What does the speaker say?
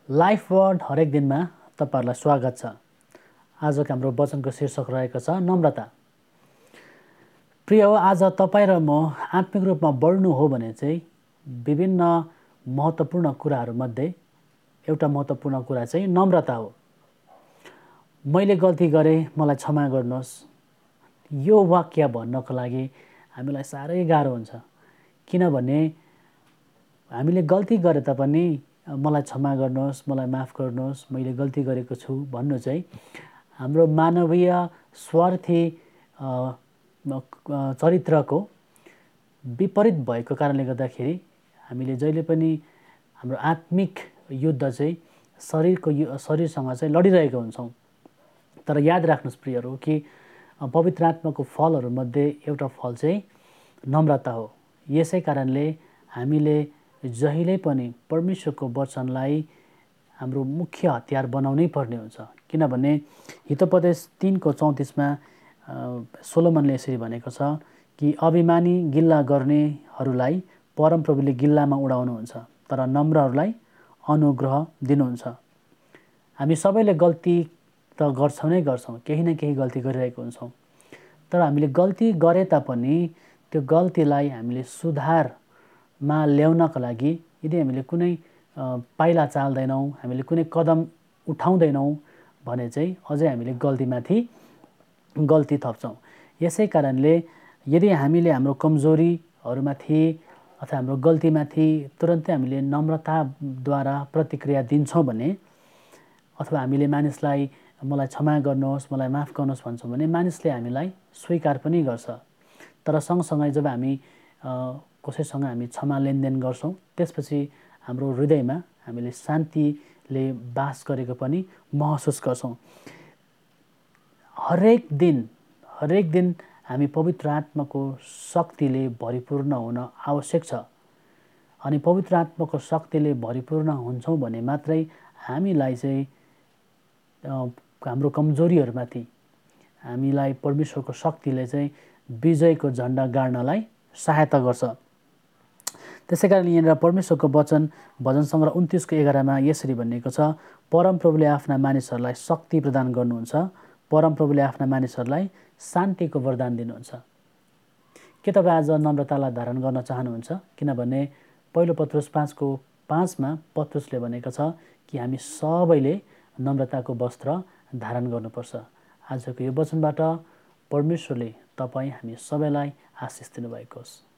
Life word हरेक दिनमा तपाईहरुलाई स्वागत छ। आजको हाम्रो वचनको शीर्षक रहेको छ नम्रता। प्रिय हो, आज तपाई र म आत्मिक रूपमा बढ्नु हो भने चाहिँ विभिन्न महत्त्वपूर्ण कुराहरूमध्ये एउटा महत्त्वपूर्ण कुरा चाहिँ नम्रता हो। मैले गल्ती गरेँ, मलाई क्षमा गर्नुहोस्। यो वाक्य भन्नको लागि हामीलाई साह्रै गाह्रो हुन्छ, किनभने हामीले गल्ती गरे तापनि मलाई क्षमा गर्नुहोस्, मलाई माफ गर्नुहोस्, मैले गल्ती गरेको छु भन्नु चाहिँ हाम्रो मानवीय स्वार्थी चरित्रको विपरीत भएको कारणले गर्दाखेरि हामीले जहिले पनि हाम्रो आत्मिक युद्ध चाहिँ शरीरसँग चाहिँ लडिरहेका हुन्छौँ। तर याद राख्नुहोस् प्रियहरू कि पवित्र आत्माको फलहरूमध्ये एउटा फल चाहिँ नम्रता हो। यसै कारणले हामीले जहिले पनि परमेश्वरको वचनलाई हाम्रो मुख्य हतियार बनाउनै पर्ने हुन्छ, किनभने हितोपदेश 3:34मा सोलोमनले यसरी भनेको छ कि अभिमानी गिल्ला गर्नेहरूलाई परमप्रभुले गिल्लामा उडाउनुहुन्छ, तर नम्रहरूलाई अनुग्रह दिनुहुन्छ। हामी सबैले गल्ती त गर्छौँ नै गर्छौँ, केही न केही गल्ती गरिरहेको हुन्छौँ। तर हामीले गल्ती गरे तापनि त्यो गल्तीलाई हामीले सुधारमा ल्याउनको लागि यदि हामीले कुनै पाइला चाल्दैनौँ, हामीले कुनै कदम उठाउँदैनौँ भने चाहिँ अझै हामीले गल्तीमाथि गल्ती थप्छौँ। यसै कारणले यदि हामीले हाम्रो कमजोरीहरूमाथि अथवा हाम्रो गल्तीमाथि तुरन्तै हामीले नम्रताद्वारा प्रतिक्रिया दिन्छौँ भने, अथवा हामीले मानिसलाई मलाई क्षमा गर्नुहोस्, मलाई माफ गर्नुहोस् भन्छौँ भने मानिसले हामीलाई स्वीकार पनि गर्छ। तर सँगसँगै जब हामी कसैसँग हामी क्षमा लेनदेन गर्छौँ, त्यसपछि हाम्रो हृदयमा हामीले शान्तिले बास गरेको पनि महसुस गर्छौँ। हरेक दिन हामी पवित्र आत्माको शक्तिले भरिपूर्ण हुन आवश्यक छ। अनि पवित्र आत्माको शक्तिले भरिपूर्ण हुन्छौँ भने मात्रै हामीलाई चाहिँ हाम्रो कमजोरीहरूमाथि हामीलाई परमेश्वरको शक्तिले चाहिँ विजयको झन्डा गाड्नलाई सहायता गर्छ। त्यसै कारण यहाँनिर परमेश्वरको वचन भजन सङ्ग्रह 29:11मा यसरी भनिएको छ, परमप्रभुले आफ्ना मानिसहरूलाई शक्ति प्रदान गर्नुहुन्छ, परमप्रभुले आफ्ना मानिसहरूलाई शान्तिको वरदान दिनुहुन्छ। के तपाईँ आज नम्रतालाई धारण गर्न चाहनुहुन्छ? किनभने पहिलो पत्रुस 5:5मा पत्रुसले भनेको छ कि हामी सबैले नम्रताको वस्त्र धारण गर्नुपर्छ। आजको यो वचनबाट परमेश्वरले तपाईँ हामी सबैलाई आशिष दिनुभएको होस्।